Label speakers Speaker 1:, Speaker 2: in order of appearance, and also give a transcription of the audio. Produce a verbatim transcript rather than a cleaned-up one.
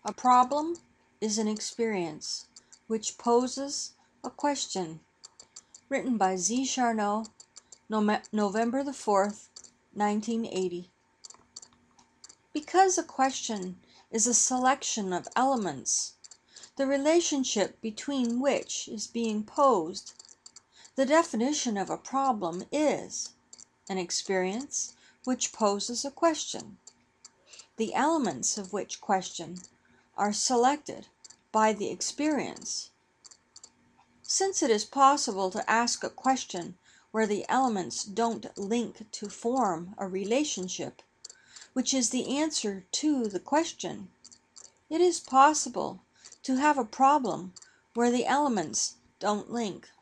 Speaker 1: A problem is an experience which poses a question. Written by Z. Charnow, November the fourth, nineteen eighty. Because a question is a selection of elements, the relationship between which is being posed, the definition of a problem is an experience which poses a question, the elements of which question are selected by the experience. Since it is possible to ask a question where the elements don't link to form a relationship, which is the answer to the question, it is possible to have a problem where the elements don't link.